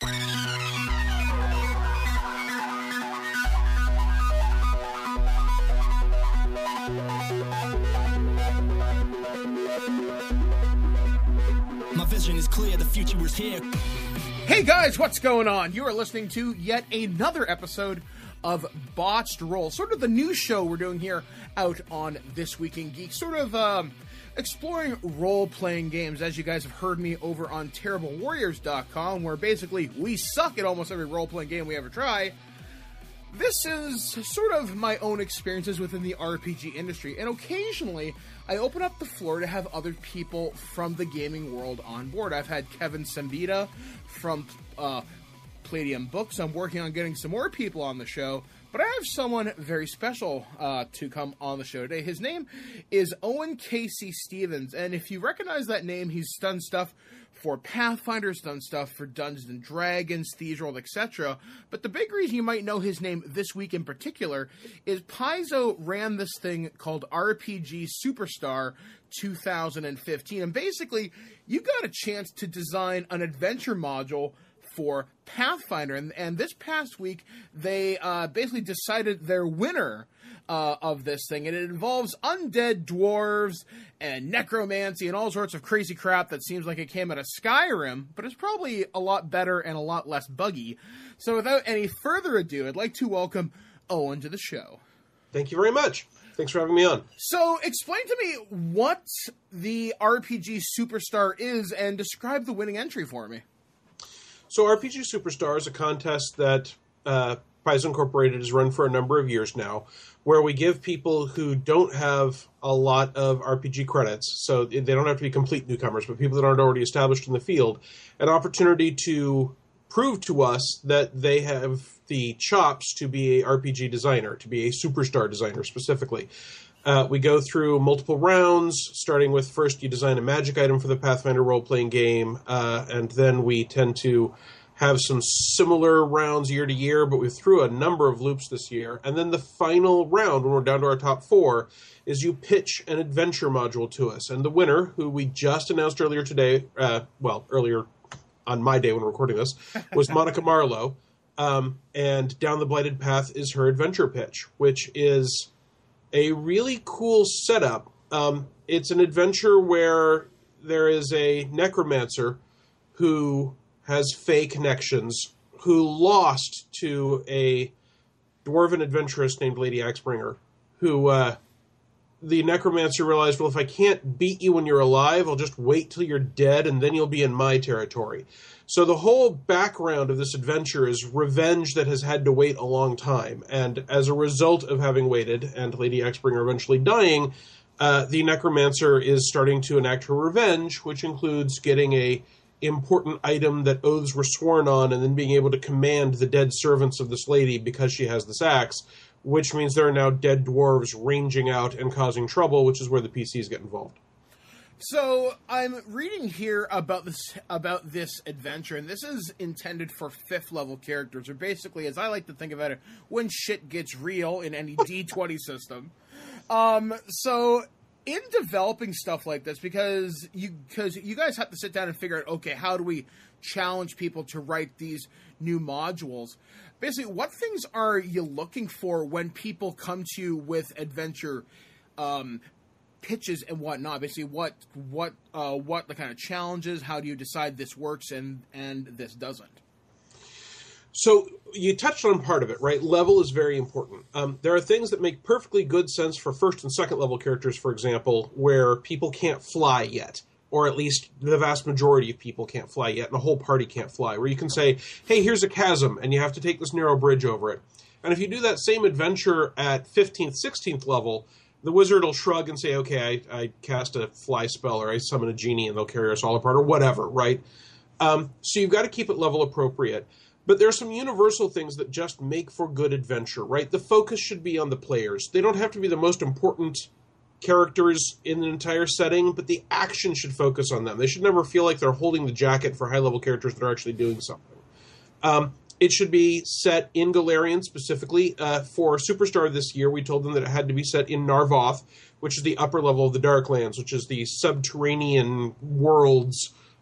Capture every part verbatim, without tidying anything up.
My vision is clear, the future is here. Hey guys, what's going on? You are listening to yet another episode of Botched Roll, sort of the new show we're doing here out on This Week in Geek, sort of um, exploring role-playing games, as you guys have heard me over on Terrible Warriors dot com, where basically we suck at almost every role-playing game we ever try. This is sort of my own experiences within the R P G industry, and occasionally I open up the floor to have other people from the gaming world on board. I've had Kevin Sambita from uh, Palladium Books. I'm working on getting some more people on the show, but I have someone very special uh, to come on the show today. His name is Owen Casey Stevens, and if you recognize that name, he's done stuff for Pathfinder, he's done stuff for Dungeons and Dragons, Thieves World, et cetera. But the big reason you might know his name this week in particular is Paizo ran this thing called R P G Superstar two thousand fifteen, and basically you got a chance to design an adventure module for Pathfinder, and, and this past week they uh, basically decided their winner uh, of this thing, and it involves undead dwarves and necromancy and all sorts of crazy crap that seems like it came out of Skyrim, but it's probably a lot better and a lot less buggy. So without any further ado, I'd like to welcome Owen to the show. Thank you very much. Thanks for having me on. So explain to me what the R P G Superstar is and describe the winning entry for me. So R P G Superstar is a contest that uh, Paizo Incorporated has run for a number of years now, where we give people who don't have a lot of R P G credits, so they don't have to be complete newcomers, but people that aren't already established in the field, an opportunity to prove to us that they have the chops to be a R P G designer, to be a superstar designer specifically. Uh, we go through multiple rounds, starting with first you design a magic item for the Pathfinder role-playing game, uh, and then we tend to have some similar rounds year to year, but we threw a number of loops this year. And then the final round, when we're down to our top four, is you pitch an adventure module to us. And the winner, who we just announced earlier today, uh, well, earlier on my day when we're recording this, was Monica Marlowe. Um, and Down the Blighted Path is her adventure pitch, which is a really cool setup. Um, it's an adventure where there is a necromancer who has Fey connections, who lost to a dwarven adventuress named Lady Axbringer, who uh, the necromancer realized, well, if I can't beat you when you're alive, I'll just wait till you're dead, and then you'll be in my territory. So the whole background of this adventure is revenge that has had to wait a long time. And as a result of having waited, and Lady Axbringer eventually dying, uh, the necromancer is starting to enact her revenge, which includes getting a important item that oaths were sworn on, and then being able to command the dead servants of this lady because she has this axe, which means there are now dead dwarves ranging out and causing trouble, which is where the P Cs get involved. So I'm reading here about this about this adventure, and this is intended for fifth level characters, or basically, as I like to think about it, when shit gets real in any D twenty system. Um, so in developing stuff like this, because you because you guys have to sit down and figure out, okay, how do we challenge people to write these new modules? Basically, what things are you looking for when people come to you with adventure um pitches and whatnot? Basically, what what uh, what the kind of challenges? How do you decide this works and and this doesn't? So you touched on part of it, right? Level is very important. Um, there are things that make perfectly good sense for first and second level characters, for example, where people can't fly yet, or at least the vast majority of people can't fly yet, and the whole party can't fly. Where you can say, "Hey, here's a chasm, and you have to take this narrow bridge over it." And if you do that same adventure at fifteenth, sixteenth level, the wizard will shrug and say, okay, I, I cast a fly spell, or I summon a genie and they'll carry us all apart, or whatever, right? Um, so you've got to keep it level appropriate. But there are some universal things that just make for good adventure, right? The focus should be on the players. They don't have to be the most important characters in an entire setting, but the action should focus on them. They should never feel like they're holding the jacket for high-level characters that are actually doing something. Um, It should be set in Golarion specifically. Uh, for Superstar this year, we told them that it had to be set in Narvoth, which is the upper level of the Darklands, which is the subterranean worlds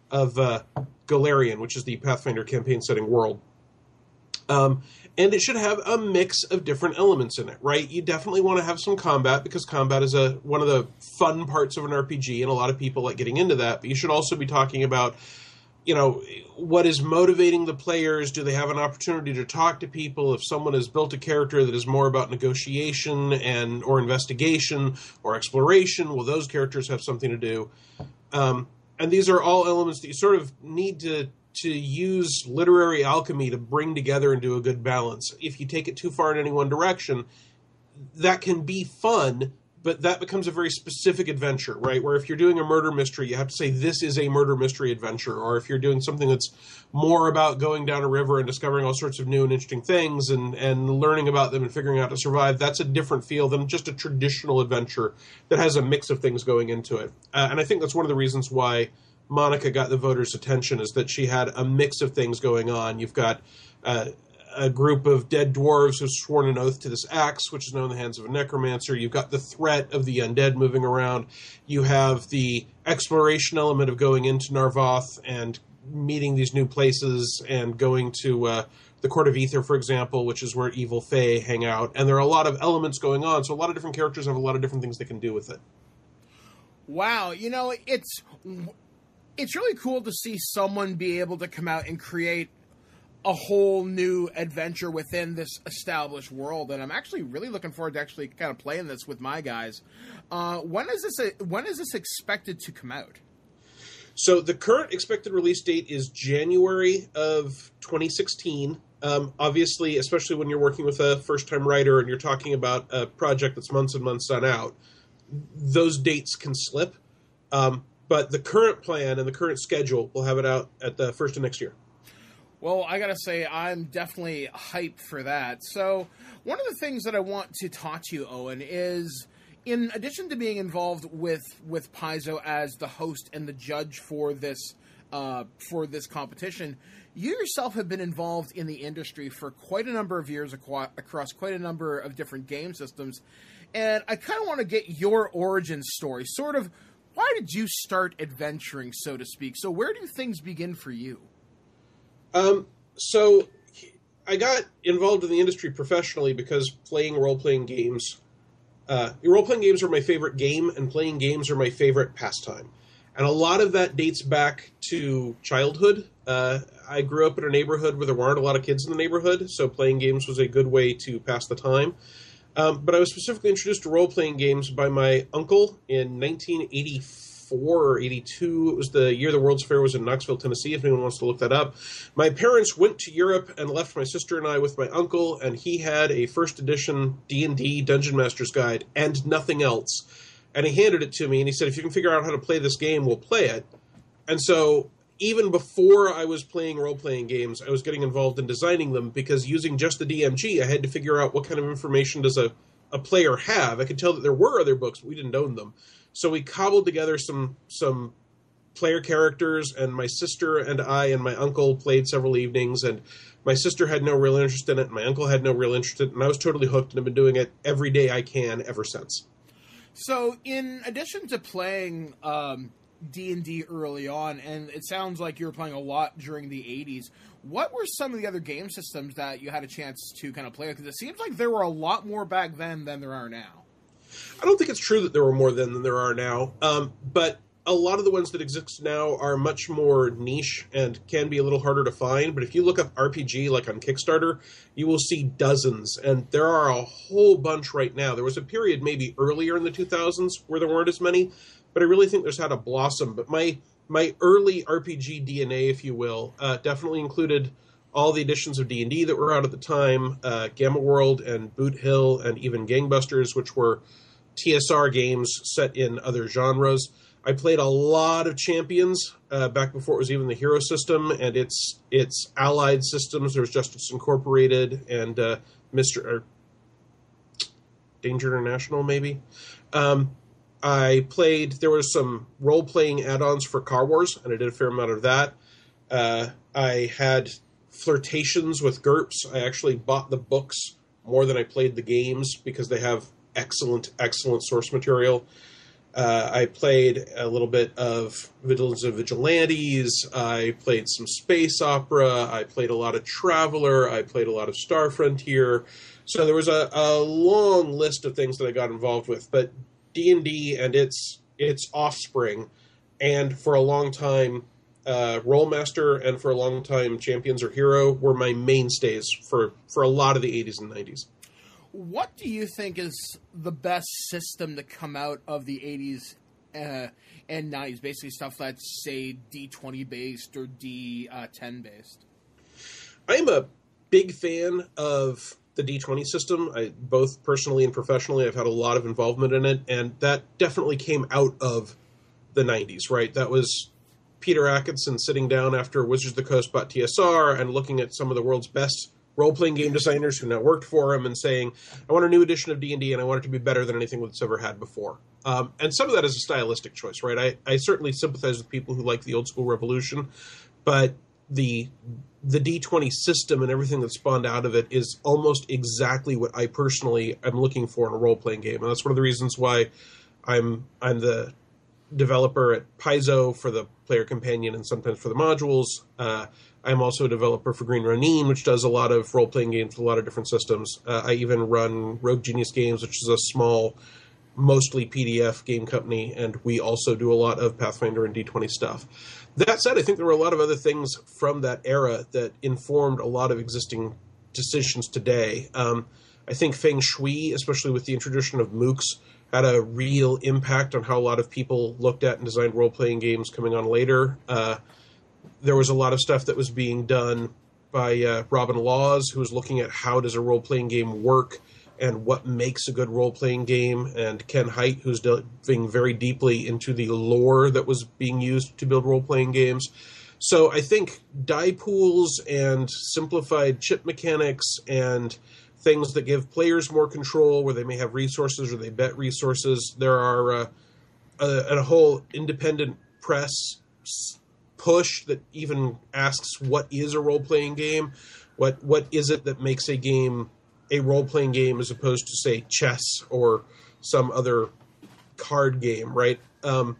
of uh, Golarion, which is the Pathfinder campaign setting world. Um, and it should have a mix of different elements in it, right? You definitely want to have some combat, because combat is a one of the fun parts of an R P G, and a lot of people like getting into that. But you should also be talking about, you know, what is motivating the players? Do they have an opportunity to talk to people? If someone has built a character that is more about negotiation and or investigation or exploration, will those characters have something to do? Um, and these are all elements that you sort of need to to use literary alchemy to bring together and do a good balance. If you take it too far in any one direction, that can be fun, but that becomes a very specific adventure, right? Where if you're doing a murder mystery, you have to say this is a murder mystery adventure. Or if you're doing something that's more about going down a river and discovering all sorts of new and interesting things and, and learning about them and figuring out how to survive, that's a different feel than just a traditional adventure that has a mix of things going into it. Uh, and I think that's one of the reasons why Monica got the voters' attention, is that she had a mix of things going on. You've got uh, a group of dead dwarves who've sworn an oath to this axe, which is now in the hands of a necromancer. You've got the threat of the undead moving around. You have the exploration element of going into Narvoth and meeting these new places and going to uh, the Court of Ether, for example, which is where evil fae hang out. And there are a lot of elements going on, so a lot of different characters have a lot of different things they can do with it. Wow, you know, it's it's really cool to see someone be able to come out and create a whole new adventure within this established world, and I'm actually really looking forward to actually kind of playing this with my guys. Uh, when is this? A, when is this expected to come out? So the current expected release date is January of twenty sixteen. Um, obviously, especially when you're working with a first-time writer and you're talking about a project that's months and months on out, those dates can slip. Um, but the current plan and the current schedule will have it out at the first of next year. Well, I gotta say, I'm definitely hyped for that. So, one of the things that I want to talk to you, Owen, is in addition to being involved with, with Paizo as the host and the judge for this uh, for this competition, you yourself have been involved in the industry for quite a number of years across quite a number of different game systems. And I kind of want to get your origin story, sort of, why did you start adventuring, so to speak? So where do things begin for you? Um, so I got involved in the industry professionally because playing role-playing games, uh, role-playing games are my favorite game, and playing games are my favorite pastime. And a lot of that dates back to childhood. Uh, I grew up in a neighborhood where there weren't a lot of kids in the neighborhood, so playing games was a good way to pass the time. Um, but I was specifically introduced to role-playing games by my uncle in nineteen eighty-four or eighty-two. It was the year the World's Fair was in Knoxville, Tennessee, if anyone wants to look that up. My parents went to Europe and left my sister and I with my uncle, and he had a first edition D and D Dungeon Master's Guide and nothing else. And he handed it to me, and he said, if you can figure out how to play this game, we'll play it. And so even before I was playing role-playing games, I was getting involved in designing them, because using just the D M G, I had to figure out what kind of information does a, a player have. I could tell that there were other books, but we didn't own them. So we cobbled together some some player characters, and my sister and I and my uncle played several evenings, and my sister had no real interest in it, and my uncle had no real interest in it, and I was totally hooked, and I've been doing it every day I can ever since. So in addition to playing um, D and D early on, and it sounds like you were playing a lot during the eighties, what were some of the other game systems that you had a chance to kind of play with? Because it seems like there were a lot more back then than there are now. I don't think it's true that there were more then than there are now, um, but a lot of the ones that exist now are much more niche and can be a little harder to find. But if you look up R P G, like on Kickstarter, you will see dozens, and there are a whole bunch right now. There was a period maybe earlier in the two thousands where there weren't as many, but I really think there's had a blossom. But my my early R P G D N A, if you will, uh, definitely included all the editions of D and D that were out at the time, uh, Gamma World and Boot Hill and even Gangbusters, which were T S R games set in other genres. I played a lot of Champions uh, back before it was even the Hero system, and its its allied systems. There was Justice Incorporated and uh, Mister or Danger International, maybe. Um, I played. There was some role playing add-ons for Car Wars, and I did a fair amount of that. Uh, I had flirtations with GURPS. I actually bought the books more than I played the games because they have excellent, excellent source material. Uh, I played a little bit of Vigilance of Vigilantes. I played some space opera. I played a lot of Traveller. I played a lot of Star Frontier. So there was a, a long list of things that I got involved with. But D and D and its its offspring, and for a long time, uh, Rollmaster, and for a long time, Champions or Hero were my mainstays for, for a lot of the eighties and nineties. What do you think is the best system to come out of the eighties uh, and nineties? Basically stuff that's, say, D twenty based or D ten based. I'm a big fan of the D twenty system. I, both personally and professionally, I've had a lot of involvement in it, and that definitely came out of the nineties, right? That was Peter Atkinson sitting down after Wizards of the Coast bought T S R and looking at some of the world's best role-playing game designers who now worked for him and saying, I want a new edition of D and D, and I want it to be better than anything it's ever had before. Um, and some of that is a stylistic choice, right? I, I certainly sympathize with people who like the old-school Revolution, but the the D twenty system and everything that spawned out of it is almost exactly what I personally am looking for in a role-playing game. And that's one of the reasons why I'm I'm the developer at Paizo for the player companion and sometimes for the modules. Uh, I'm also a developer for Green Ronin, which does a lot of role-playing games with a lot of different systems. Uh, I even run Rogue Genius Games, which is a small, mostly P D F game company, and we also do a lot of Pathfinder and D twenty stuff. That said, I think there were a lot of other things from that era that informed a lot of existing decisions today. Um, I think Feng Shui, especially with the introduction of MOOCs, had a real impact on how a lot of people looked at and designed role-playing games coming on later. Uh, there was a lot of stuff that was being done by uh, Robin Laws, who was looking at how does a role-playing game work and what makes a good role-playing game, and Ken Hite, who's diving very deeply into the lore that was being used to build role-playing games. So I think die pools and simplified chip mechanics and things that give players more control, where they may have resources or they bet resources. There are uh, a, a whole independent press push that even asks, what is a role-playing game? What What is it that makes a game a role-playing game as opposed to, say, chess or some other card game, right? Um,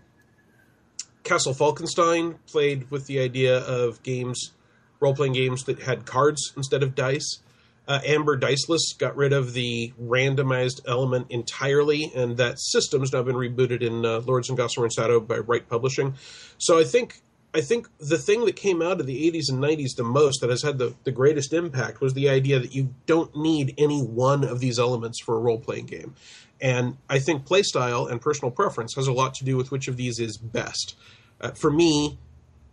Castle Falkenstein played with the idea of games, role-playing games that had cards instead of dice. Uh, Amber Diceless got rid of the randomized element entirely, and that system's now been rebooted in uh, Lords and Gossamer and Shadow by Wright Publishing. So I think I think the thing that came out of the eighties and nineties the most, that has had the, the greatest impact, was the idea that you don't need any one of these elements for a role-playing game. And I think playstyle and personal preference has a lot to do with which of these is best. Uh, for me,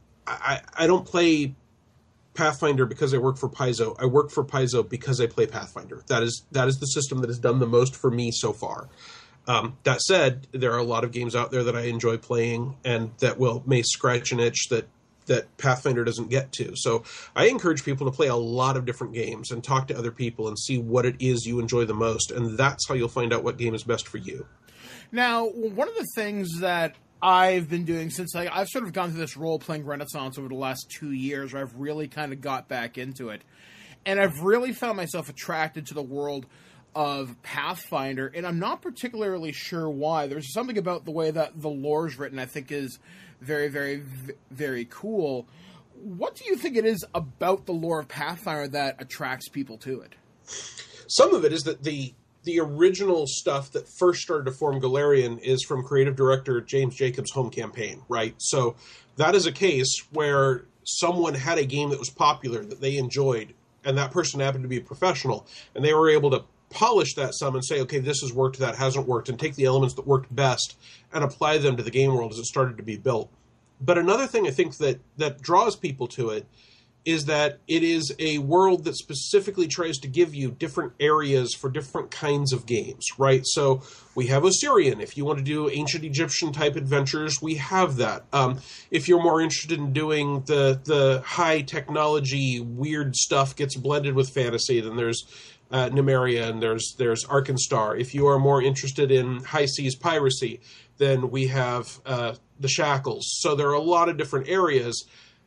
I, I don't play Pathfinder because I work for Paizo. I work for Paizo because I play Pathfinder. That is that is the system that has done the most for me so far. Um, that said, there are a lot of games out there that I enjoy playing and that will may scratch an itch that that Pathfinder doesn't get to. So I encourage people to play a lot of different games and talk to other people and see what it is you enjoy the most, and that's how you'll find out what game is best for you. Now, one of the things that I've been doing since I, I've sort of gone through this role-playing renaissance over the last two years where I've really kind of got back into it, and I've really found myself attracted to the world of Pathfinder, and I'm not particularly sure why. There's something about the way that the lore is written I think is very, very, very cool. What do you think it is about the lore of Pathfinder that attracts people to it? Some of it is that the the original stuff that first started to form Golarion is from creative director James Jacobs' home campaign, right? So that is a case where someone had a game that was popular, that they enjoyed, and that person happened to be a professional, and they were able to polish that some and say, okay, this has worked, that hasn't worked, and take the elements that worked best and apply them to the game world as it started to be built. But another thing I think that, that draws people to it is that it is a world that specifically tries to give you different areas for different kinds of games, right? So we have Osirian. If you want to do ancient Egyptian type adventures, we have that. Um, if you're more interested in doing the the high technology weird stuff gets blended with fantasy, then there's uh, Numeria and there's there's Arkenstar. If you are more interested in high seas piracy, then we have uh, the Shackles. So there are a lot of different areas.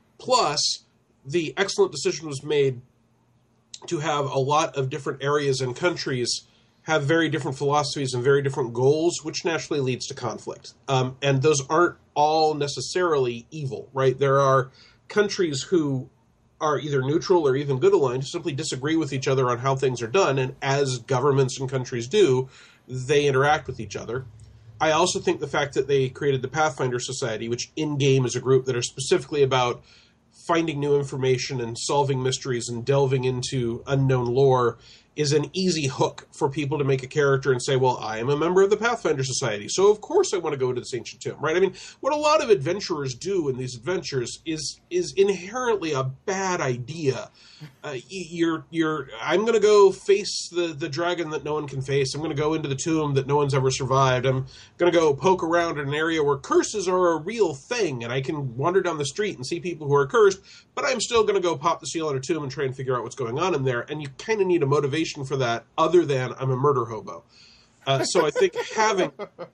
Plus, the excellent decision was made to have a lot of different areas and countries have very different philosophies and very different goals, which naturally leads to conflict. Um, and those aren't all necessarily evil, right? There are countries who are either neutral or even good aligned, who simply disagree with each other on how things are done, and as governments and countries do, they interact with each other. I also think the fact that they created the Pathfinder Society, which in-game is a group that are specifically about finding new information and solving mysteries and delving into unknown lore, is an easy hook for people to make a character and say, well, I am a member of the Pathfinder Society, so of course I want to go to this ancient tomb, right? I mean, what a lot of adventurers do in these adventures is is inherently a bad idea. Uh, you're you're I'm going to go face the, the dragon that no one can face. I'm going to go into the tomb that no one's ever survived. I'm going to go poke around in an area where curses are a real thing, and I can wander down the street and see people who are cursed, but I'm still going to go pop the seal on a tomb and try and figure out what's going on in there, and you kind of need a motivation for that other than I'm a murder hobo. Uh, so I think having,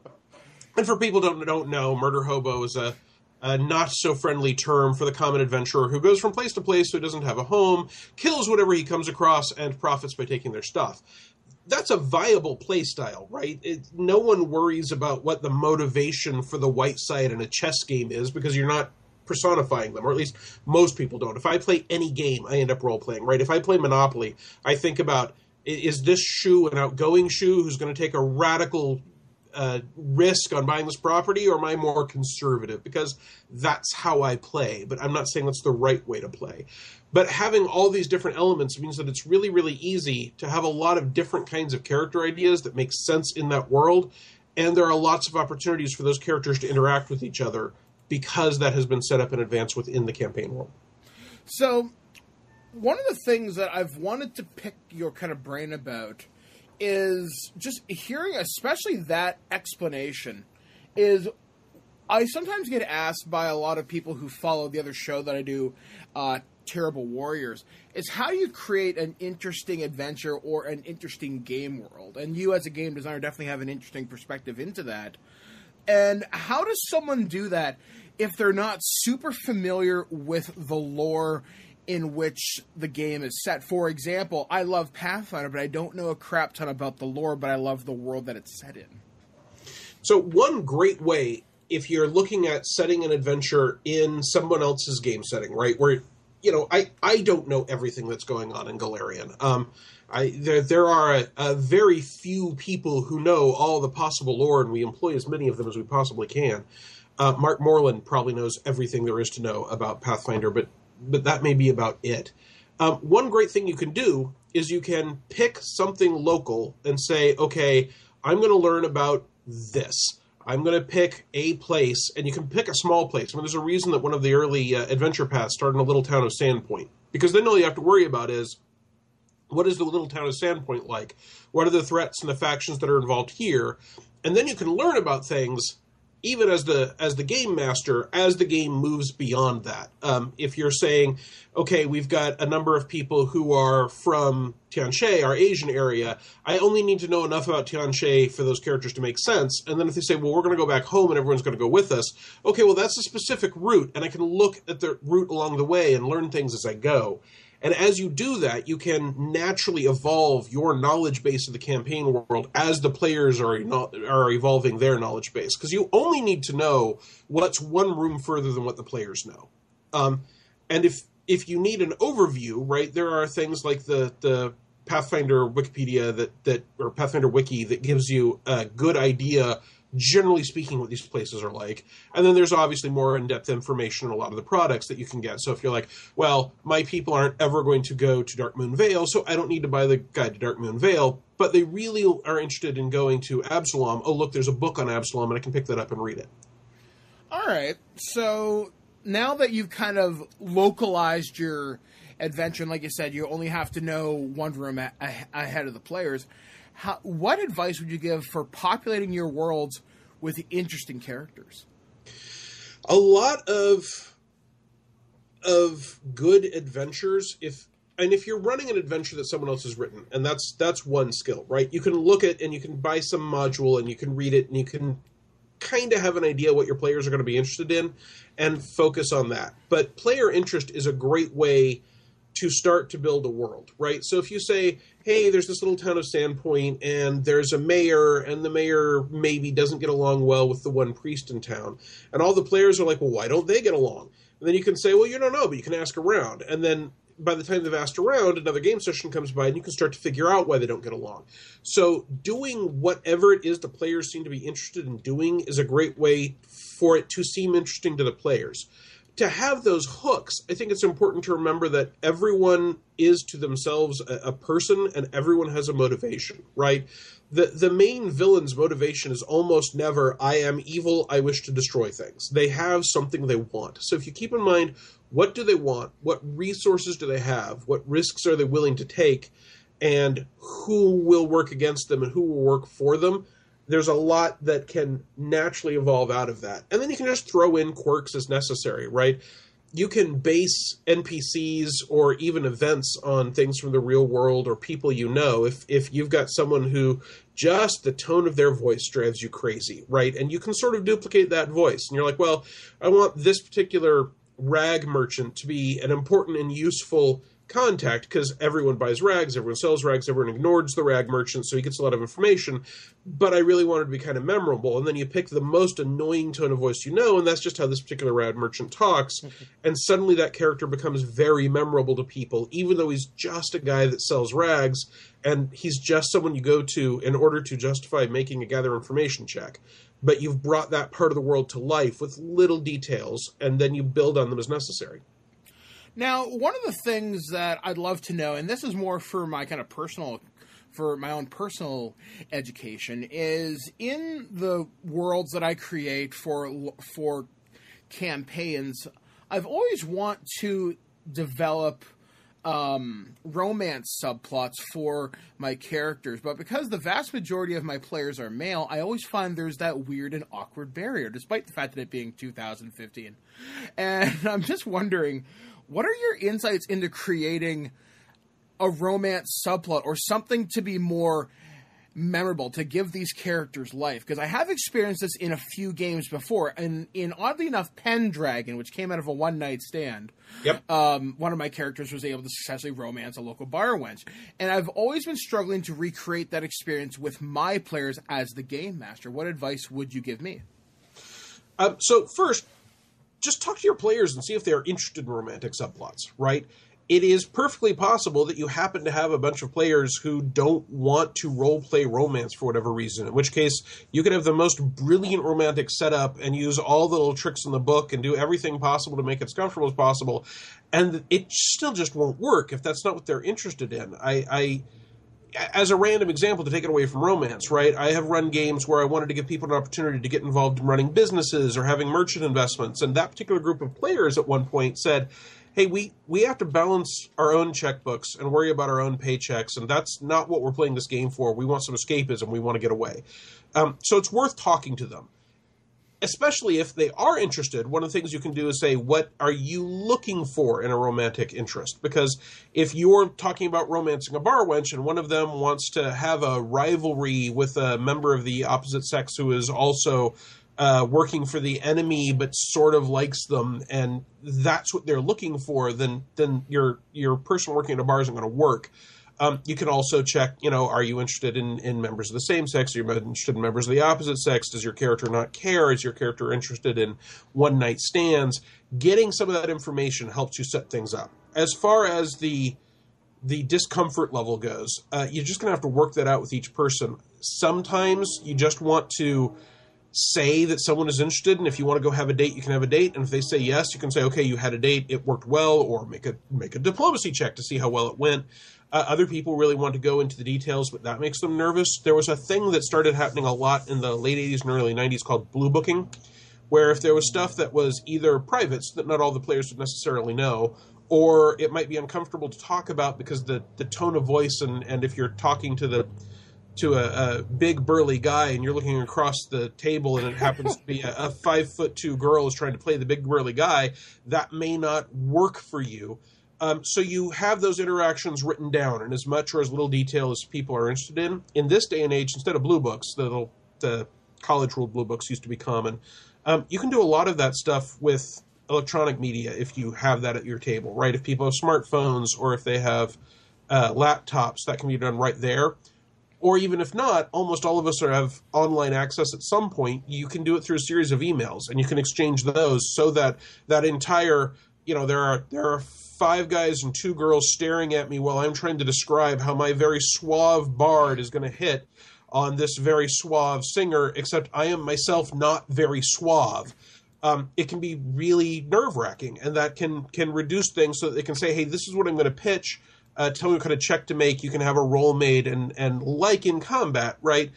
and for people who don't, don't know, murder hobo is a, a not-so-friendly term for the common adventurer who goes from place to place, who doesn't have a home, kills whatever he comes across, and profits by taking their stuff. That's a viable play style, right? It, no one worries about what the motivation for the white side in a chess game is, because you're not personifying them, or at least most people don't. If I play any game, I end up role-playing, right? If I play Monopoly, I think about, is this Shu an outgoing Shu who's going to take a radical uh, risk on buying this property, or am I more conservative? Because that's how I play, but I'm not saying that's the right way to play. But having all these different elements means that it's really, really easy to have a lot of different kinds of character ideas that make sense in that world, and there are lots of opportunities for those characters to interact with each other because that has been set up in advance within the campaign world. So, one of the things that I've wanted to pick your kind of brain about is just hearing, especially that explanation, is I sometimes get asked by a lot of people who follow the other show that I do, uh, Terrible Warriors, is how do you create an interesting adventure or an interesting game world? And you as a game designer definitely have an interesting perspective into that. And how does someone do that if they're not super familiar with the lore in which the game is set? For example, I love Pathfinder, but I don't know a crap ton about the lore, but I love the world that it's set in. So one great way, if you're looking at setting an adventure in someone else's game setting, right, where, you know, I, I don't know everything that's going on in Golarion. Um, I, there, there are a, a very few people who know all the possible lore, and we employ as many of them as we possibly can. Uh, Mark Moreland probably knows everything there is to know about Pathfinder, but but that may be about it. Um, one great thing you can do is you can pick something local and say, okay, I'm going to learn about this. I'm going to pick a place, and you can pick a small place. I mean, there's a reason that one of the early uh, adventure paths started in a little town of Sandpoint, because then all you have to worry about is, what is the little town of Sandpoint like? What are the threats and the factions that are involved here? And then you can learn about things even as the as the game master, as the game moves beyond that. Um, if you're saying, okay, we've got a number of people who are from Tianxia, our Asian area, I only need to know enough about Tianxia for those characters to make sense. And then if they say, well, we're going to go back home and everyone's going to go with us, okay, well, that's a specific route, and I can look at the route along the way and learn things as I go. And as you do that, you can naturally evolve your knowledge base of the campaign world as the players are are evolving their knowledge base. Because you only need to know what's one room further than what the players know. Um, and if if you need an overview, right, there are things like the the Pathfinder Wikipedia that, that or Pathfinder Wiki that gives you a good idea, generally speaking, what these places are like. And then there's obviously more in-depth information on a lot of the products that you can get. So if you're like, well, my people aren't ever going to go to Darkmoon Vale, so I don't need to buy the guide to Darkmoon Vale, but they really are interested in going to Absalom. Oh, look, there's a book on Absalom, and I can pick that up and read it. All right. So now that you've kind of localized your adventure, and like you said, you only have to know one room a- a- ahead of the players, How, what advice would you give for populating your worlds with interesting characters? A lot of of good adventures, if and if you're running an adventure that someone else has written, and that's that's one skill, right? You can look at and you can buy some module and you can read it and you can kind of have an idea what your players are going to be interested in and focus on that. But player interest is a great way to start to build a world, right? So if you say, hey, there's this little town of Sandpoint, and there's a mayor, and the mayor maybe doesn't get along well with the one priest in town, and all the players are like, well, why don't they get along? And then you can say, well, you don't know, but you can ask around. And then by the time they've asked around, another game session comes by, and you can start to figure out why they don't get along. So doing whatever it is the players seem to be interested in doing is a great way for it to seem interesting to the players. To have those hooks, I think it's important to remember that everyone is to themselves a, a person, and everyone has a motivation, right? The the main villain's motivation is almost never, I am evil, I wish to destroy things. They have something they want. So if you keep in mind, what do they want? What resources do they have? What risks are they willing to take? And who will work against them and who will work for them? There's a lot that can naturally evolve out of that. And then you can just throw in quirks as necessary, right? You can base N P Cs or even events on things from the real world or people you know. If if you've got someone who just the tone of their voice drives you crazy, right? And you can sort of duplicate that voice. And you're like, well, I want this particular rag merchant to be an important and useful contact because everyone buys rags, everyone sells rags, everyone ignores the rag merchant, so he gets a lot of information. But I really wanted to be kind of memorable. And then you pick the most annoying tone of voice you know, and that's just how this particular rag merchant talks. Mm-hmm. And suddenly that character becomes very memorable to people, even though he's just a guy that sells rags, and he's just someone you go to in order to justify making a gather information check. But you've brought that part of the world to life with little details, and then you build on them as necessary. Now, one of the things that I'd love to know, and this is more for my kind of personal, for my own personal education, is in the worlds that I create for for campaigns, I've always want to develop um, romance subplots for my characters, but because the vast majority of my players are male, I always find there's that weird and awkward barrier, despite the fact that it being two thousand fifteen. And I'm just wondering, what are your insights into creating a romance subplot or something to be more memorable, to give these characters life? Because I have experienced this in a few games before, and in, oddly enough, Pendragon, which came out of a one-night stand, yep. um, one of my characters was able to successfully romance a local bar wench. And I've always been struggling to recreate that experience with my players as the game master. What advice would you give me? Um, so first, just talk to your players and see if they're interested in romantic subplots, right? It is perfectly possible that you happen to have a bunch of players who don't want to role-play romance for whatever reason, in which case you could have the most brilliant romantic setup and use all the little tricks in the book and do everything possible to make it as comfortable as possible, and it still just won't work if that's not what they're interested in. I... I As a random example, to take it away from romance, right, I have run games where I wanted to give people an opportunity to get involved in running businesses or having merchant investments, and that particular group of players at one point said, hey, we, we have to balance our own checkbooks and worry about our own paychecks, and that's not what we're playing this game for. We want some escapism. We want to get away. Um, so it's worth talking to them. Especially if they are interested, one of the things you can do is say, what are you looking for in a romantic interest? Because if you're talking about romancing a bar wench and one of them wants to have a rivalry with a member of the opposite sex who is also uh, working for the enemy but sort of likes them, and that's what they're looking for, then then your your person working at a bar isn't going to work. Um, you can also check, you know, are you interested in, in members of the same sex? Are you interested in members of the opposite sex? Does your character not care? Is your character interested in one-night stands? Getting some of that information helps you set things up. As far as the the discomfort level goes, uh, you're just going to have to work that out with each person. Sometimes you just want to say that someone is interested, and if you want to go have a date, you can have a date. And if they say yes, you can say, okay, you had a date, it worked well, or make a make a diplomacy check to see how well it went. Uh, other people really want to go into the details, but that makes them nervous. There was a thing that started happening a lot in the late eighties and early nineties called blue booking, where if there was stuff that was either private, so that not all the players would necessarily know, or it might be uncomfortable to talk about because the, the tone of voice, and, and if you're talking to the to a, a big burly guy and you're looking across the table and it happens to be a, a five foot two girl who's trying to play the big burly guy, that may not work for you. Um, so you have those interactions written down in as much or as little detail as people are interested in. In this day and age, instead of blue books, the, little, the college ruled blue books used to be common, um, you can do a lot of that stuff with electronic media if you have that at your table, right? If people have smartphones or if they have uh, laptops, that can be done right there. Or even if not, almost all of us are, have online access at some point. You can do it through a series of emails, and you can exchange those so that that entire, you know, there are there are five guys and two girls staring at me while I'm trying to describe how my very suave bard is going to hit on this very suave singer, except I am myself not very suave. Um, it can be really nerve-wracking, and that can can reduce things so that they can say, hey, this is what I'm going to pitch. Uh, tell me what kind of check to make. You can have a roll made, and, and like in combat, right?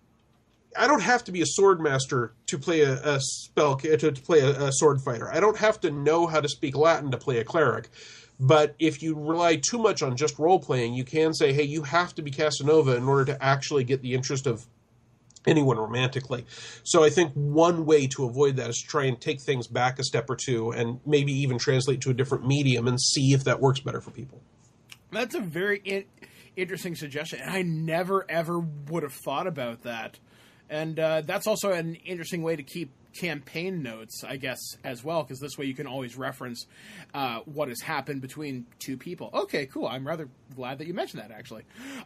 I don't have to be a sword master to play a, a spell to, to play a, a sword fighter. I don't have to know how to speak Latin to play a cleric. But if you rely too much on just role playing, you can say, hey, you have to be Casanova in order to actually get the interest of anyone romantically. So I think one way to avoid that is to try and take things back a step or two, and maybe even translate to a different medium and see if that works better for people. That's a very in- interesting suggestion, and I never, ever would have thought about that. And uh, that's also an interesting way to keep campaign notes, I guess, as well, because this way you can always reference uh, what has happened between two people. Okay, cool. I'm rather glad that you mentioned that, actually.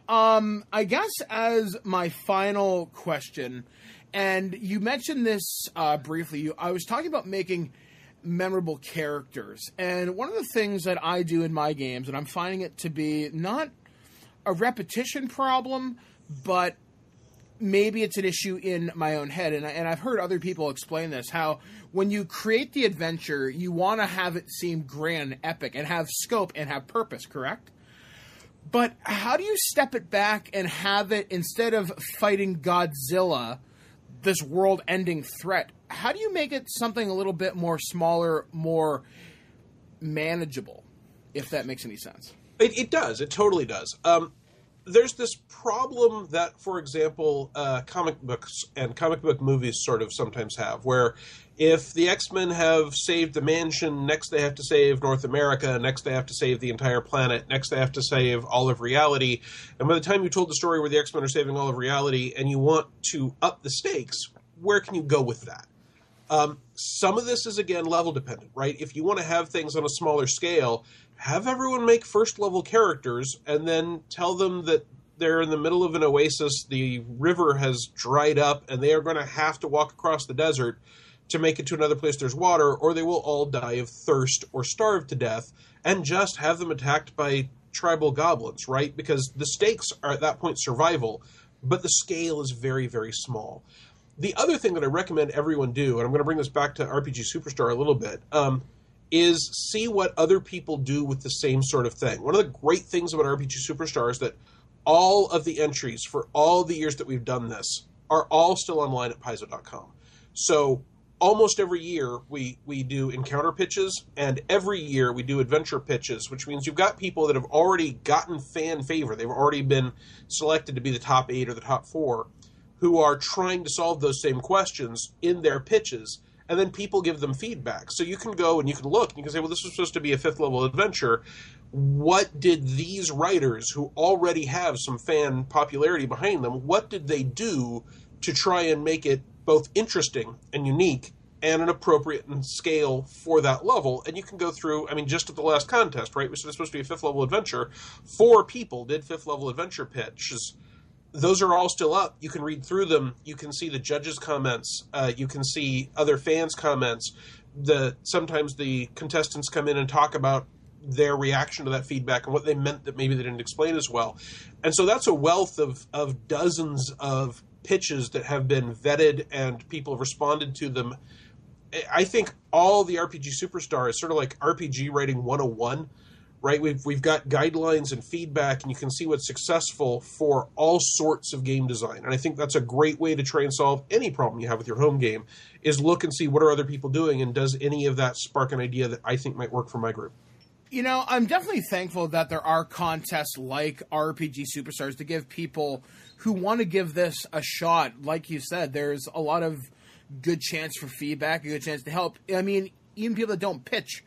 Um, I guess as my final question, and you mentioned this uh, briefly, you, I was talking about making memorable characters. And one of the things that I do in my games, and I'm finding it to be not a repetition problem, but maybe it's an issue in my own head. And, I, and I've heard other people explain this, how when you create the adventure, you want to have it seem grand, epic, and have scope and have purpose, correct? But how do you step it back and have it, instead of fighting Godzilla, this world-ending threat, how do you make it something a little bit more smaller, more manageable, if that makes any sense? It, it does. It totally does. Um, there's this problem that, for example, uh, comic books and comic book movies sort of sometimes have, where if the X-Men have saved the mansion, next they have to save North America, next they have to save the entire planet, next they have to save all of reality. And by the time you told the story where the X-Men are saving all of reality and you want to up the stakes, where can you go with that? Um, some of this is, again, level dependent, right? If you want to have things on a smaller scale, have everyone make first-level characters and then tell them that they're in the middle of an oasis, the river has dried up, and they are going to have to walk across the desert to make it to another place there's water, or they will all die of thirst or starve to death, and just have them attacked by tribal goblins, right? Because the stakes are at that point survival, but the scale is very, very small. The other thing that I recommend everyone do, and I'm going to bring this back to R P G Superstar a little bit, um, is see what other people do with the same sort of thing. One of the great things about R P G Superstar is that all of the entries for all the years that we've done this are all still online at Paizo dot com. So almost every year we, we do encounter pitches, and every year we do adventure pitches, which means you've got people that have already gotten fan favor. They've already been selected to be the top eight or the top four, who are trying to solve those same questions in their pitches, and then people give them feedback. So you can go and you can look and you can say, well, this was supposed to be a fifth level adventure. What did these writers, who already have some fan popularity behind them, what did they do to try and make it both interesting and unique and an appropriate scale for that level? And you can go through, I mean, just at the last contest, right? We said it's supposed to be a fifth level adventure. Four people did fifth level adventure pitches. Those are all still up. You can read through them. You can see the judges' comments. Uh, you can see other fans' comments. The sometimes the contestants come in and talk about their reaction to that feedback and what they meant that maybe they didn't explain as well. And so that's a wealth of, of dozens of pitches that have been vetted and people have responded to them. I think all the R P G Superstar is sort of like R P G writing one oh one. Right, we've we've got guidelines and feedback, and you can see what's successful for all sorts of game design. And I think that's a great way to try and solve any problem you have with your home game, is look and see what are other people doing, and does any of that spark an idea that I think might work for my group. You know, I'm definitely thankful that there are contests like R P G Superstars to give people who want to give this a shot. Like you said, there's a lot of good chance for feedback, a good chance to help. I mean, even people that don't pitch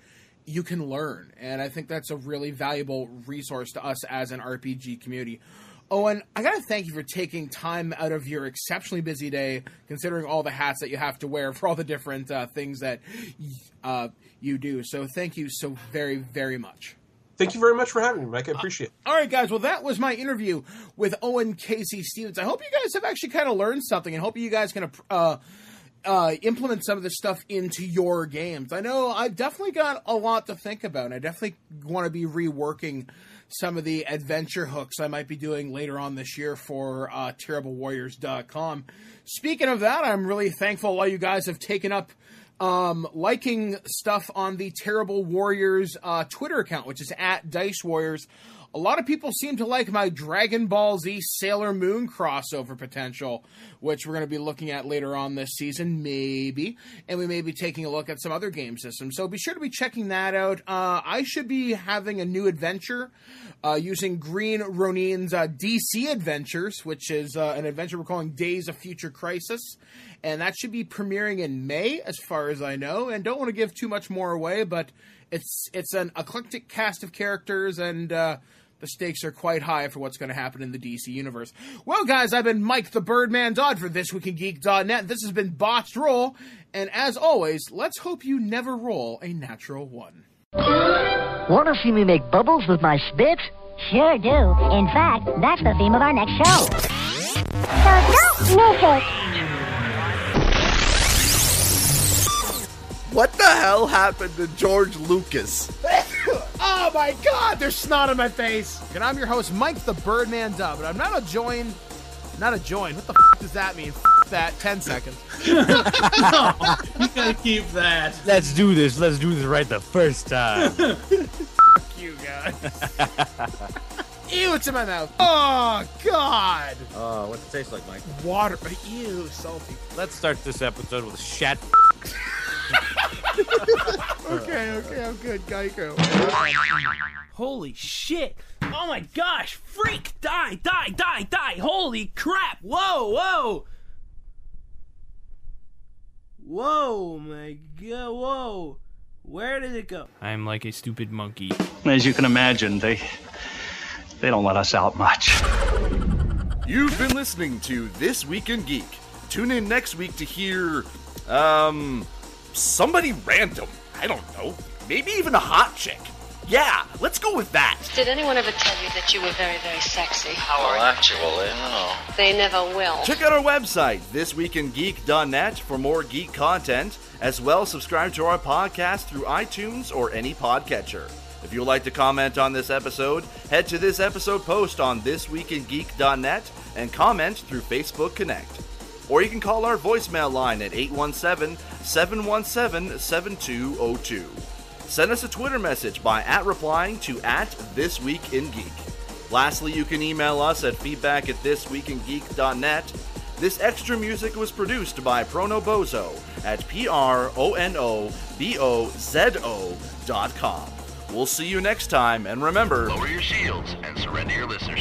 you can learn. And I think that's a really valuable resource to us as an R P G community. Owen, I got to thank you for taking time out of your exceptionally busy day, considering all the hats that you have to wear for all the different uh, things that uh, you do. So thank you so very, very much. Thank you very much for having me, Mike. I appreciate it. Uh, all right, guys. Well, that was my interview with Owen Casey Stevens. I hope you guys have actually kind of learned something, and hope you guys can uh, uh, implement some of this stuff into your games. I know I've definitely got a lot to think about, and I definitely want to be reworking some of the adventure hooks I might be doing later on this year for uh, Terrible Warriors dot com. Speaking of that, I'm really thankful all you guys have taken up um, liking stuff on the Terrible Warriors uh, Twitter account, which is at Dice Warriors. A lot of people seem to like my Dragon Ball Z Sailor Moon crossover potential, which we're going to be looking at later on this season, maybe. And we may be taking a look at some other game systems. So be sure to be checking that out. Uh, I should be having a new adventure uh, using Green Ronin's uh, D C Adventures, which is uh, an adventure we're calling Days of Future Crisis. And that should be premiering in May, as far as I know. And don't want to give too much more away, but it's it's an eclectic cast of characters, and uh, the stakes are quite high for what's going to happen in the D C universe. Well, guys, I've been Mike the Birdman Dodd for This Week in Geek dot net. This has been Botched Roll, and as always, let's hope you never roll a natural one. Want to see me make bubbles with my spit? Sure do. In fact, that's the theme of our next show. So don't miss it. What the hell happened to George Lucas? Oh my god, there's snot on my face. And I'm your host, Mike the Birdman Dub, but I'm not a join, not a join. What the f*** does that mean? F*** that, ten seconds. No, you gotta keep that. Let's do this, let's do this right the first time. Fuck you guys. Ew, it's in my mouth. Oh, God. Oh, what's it taste like, Mike? Water. Ew, salty. Let's start this episode with a shat. Okay, okay, I'm good. Geico. Holy shit. Oh my gosh. Freak. Die, die, die, die. Holy crap. Whoa, whoa. Whoa, my god. Whoa. Where did it go? I'm like a stupid monkey. As you can imagine, they they don't let us out much. You've been listening to This Week in Geek. Tune in next week to hear, um, somebody random. I don't know. Maybe even a hot chick. Yeah, let's go with that. Did anyone ever tell you that you were very, very sexy? Well, actually, no. They never will. Check out our website, this week in geek dot net, for more geek content. As well, subscribe to our podcast through iTunes or any podcatcher. If you would like to comment on this episode, head to this episode post on this week in geek dot net and comment through Facebook Connect. Or you can call our voicemail line at eight one seven, seven one seven, seven two zero two. Send us a Twitter message by at replying to at This Week in Geek. Lastly, you can email us at feedback at this week in geek dot net. This extra music was produced by Prono Bozo at P R O N O B O Z O dot com. We'll see you next time, and remember, lower your shields and surrender your listeners.